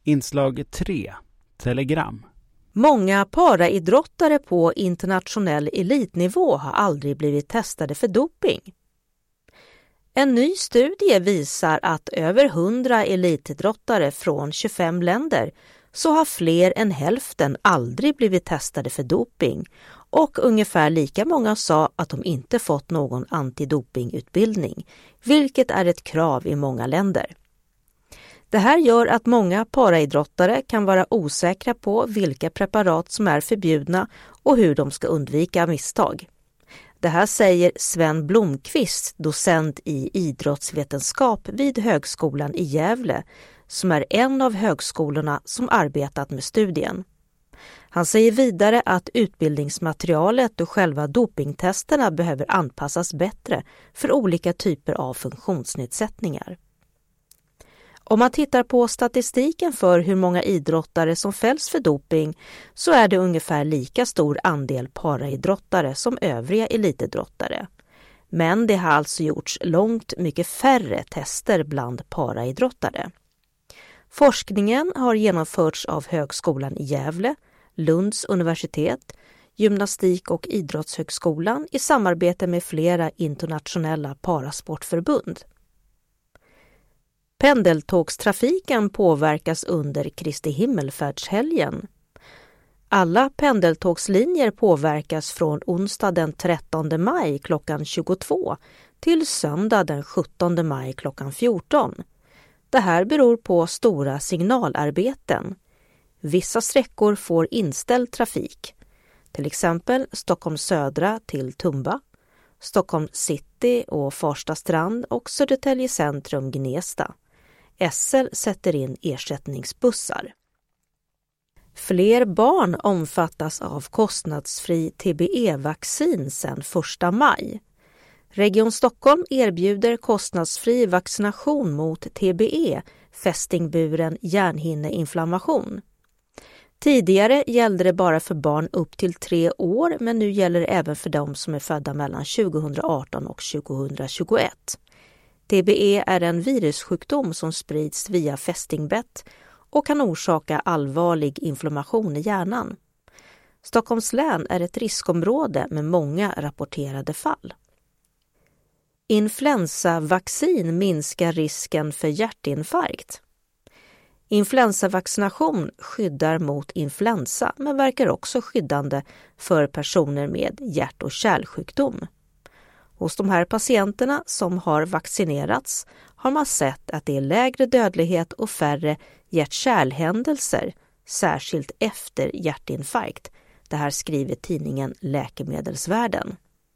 Inslag 3. Telegram. Många paraidrottare på internationell elitnivå har aldrig blivit testade för doping. En ny studie visar att över 100 elitidrottare från 25 länder så har fler än hälften aldrig blivit testade för doping och ungefär lika många sa att de inte fått någon antidopingutbildning, vilket är ett krav i många länder. Det här gör att många paraidrottare kan vara osäkra på vilka preparat som är förbjudna och hur de ska undvika misstag. Det här säger Sven Blomqvist, docent i idrottsvetenskap vid Högskolan i Gävle, som är en av högskolorna som arbetat med studien. Han säger vidare att utbildningsmaterialet och själva dopingtesterna behöver anpassas bättre för olika typer av funktionsnedsättningar. Om man tittar på statistiken för hur många idrottare som fälls för doping så är det ungefär lika stor andel paraidrottare som övriga elitidrottare. Men det har alltså gjorts långt mycket färre tester bland paraidrottare. Forskningen har genomförts av Högskolan i Gävle, Lunds universitet, Gymnastik- och idrottshögskolan i samarbete med flera internationella parasportförbund. Pendeltågstrafiken påverkas under Kristi himmelfärdshelgen. Alla pendeltågslinjer påverkas från onsdag den 13 maj klockan 22 till söndag den 17 maj klockan 14. Det här beror på stora signalarbeten. Vissa sträckor får inställd trafik, till exempel Stockholm södra till Tumba, Stockholm city och Farsta strand och Södertälje centrum Gnesta. SL sätter in ersättningsbussar. Fler barn omfattas av kostnadsfri TBE-vaccin sedan 1 maj. Region Stockholm erbjuder kostnadsfri vaccination mot TBE, fästingburen hjärnhinneinflammation. Tidigare gällde det bara för barn upp till 3 år, men nu gäller det även för de som är födda mellan 2018 och 2021. TBE är en virussjukdom som sprids via fästingbett och kan orsaka allvarlig inflammation i hjärnan. Stockholms län är ett riskområde med många rapporterade fall. Influensavaccin minskar risken för hjärtinfarkt. Influensavaccination skyddar mot influensa men verkar också skyddande för personer med hjärt- och kärlsjukdom. Hos de här patienterna som har vaccinerats har man sett att det är lägre dödlighet och färre hjärt-kärlhändelser, särskilt efter hjärtinfarkt. Det här skriver tidningen Läkemedelsvärlden.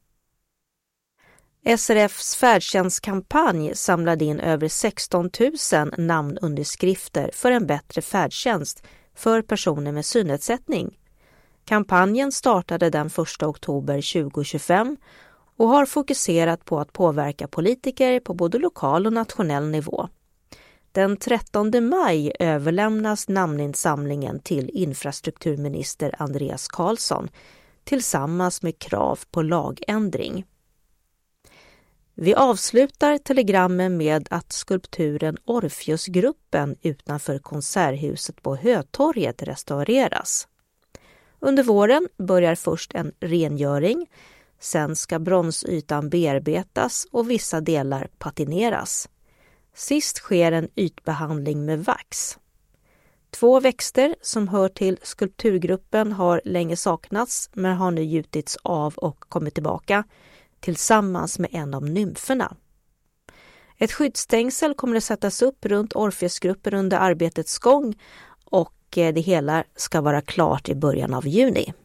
SRFs färdtjänstkampanj samlade in över 16 000 namnunderskrifter för en bättre färdtjänst för personer med synnedsättning. Kampanjen startade den 1 oktober 2025 och har fokuserat på att påverka politiker på både lokal och nationell nivå. Den 13 maj överlämnas namninsamlingen till infrastrukturminister Andreas Carlson tillsammans med krav på lagändring. Vi avslutar telegrammen med att skulpturen Orfeusgruppen utanför Konserthuset på Hötorget restaureras. Under våren börjar först en rengöring, sen ska bronsytan bearbetas och vissa delar patineras. Sist sker en ytbehandling med vax. 2 växter som hör till skulpturgruppen har länge saknats men har nu gjutits av och kommit tillbaka tillsammans med en av nymferna. Ett skyddsstängsel kommer att sättas upp runt Orfeusgruppen under arbetets gång och det hela ska vara klart i början av juni.